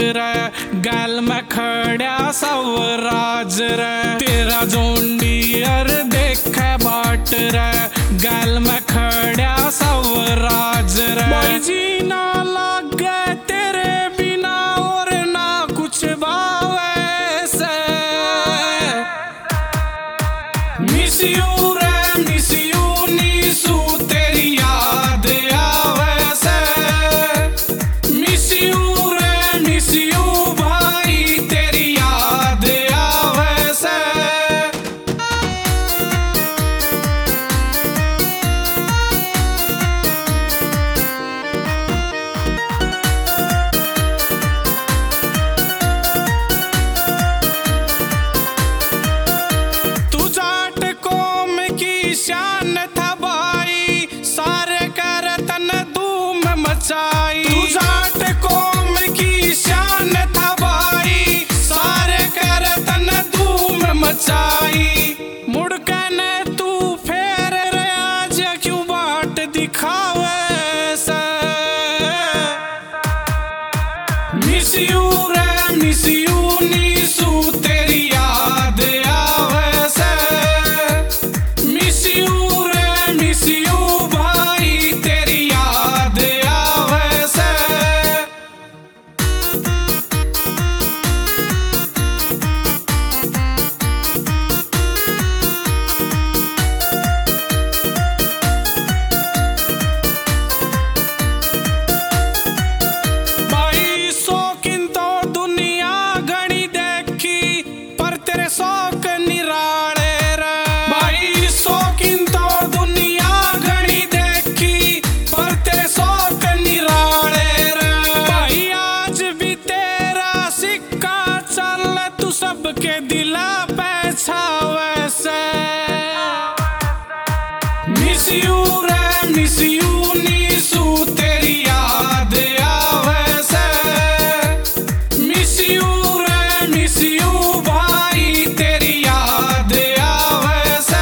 रे, गैल में खड़ा सवराज रे। तेरा जोंडियर देखे बाट रे, गैल में खड़ा सवराज रे। भाई जी ना लागे तेरे बिना और ना कुछ भावे से। मिस यू रे मिस यू नीसू तेरी याद आवे से। मिस यू रे मिस यू भाई तेरी याद आवे से। तू जाट कौम की शान था भाई, सारे कर तन धूम मचाई। तू जाट कौम की शान था भाई, सारे कर तन धूम मचाई। मुड़ के ने तू फेर रे आज क्यों बाट दिखावे से। मिस यू रे मिस यू नीसू तेरी याद आवे से। मिस यू रे मिस यू भाई तेरी याद आवे से। भाई शौकीन तो दुनिया घनी देखी, पर तेरे शौक निराले रे। भाई शौकीन तो दुनिया घनी देखी, पर तेरे शौक निराले रे। भाई आज भी तेरा सिक्का चल, तू सबके दिला पे छावे से। मिस यू रे मिस यू नीसू तेरी याद आवे से। मिस यू रे मिस यू भाई तेरी याद आवे से।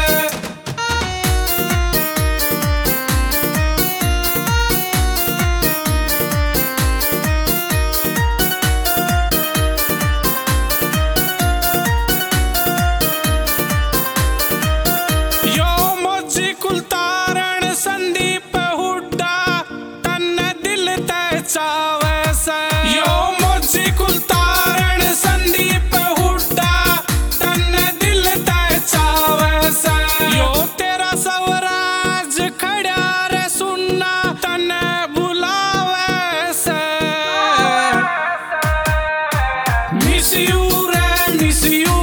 यो मोजी कुलतारण संदीप हुड्डा, तन दिल ते चावे से। यो मोजी कुलतारण संदीप हुड्डा, तन दिल ते चावे से। यो तेरा सवराज खड़ा रे सुनना, तन बुलावे से। मिस यू रे मिस यू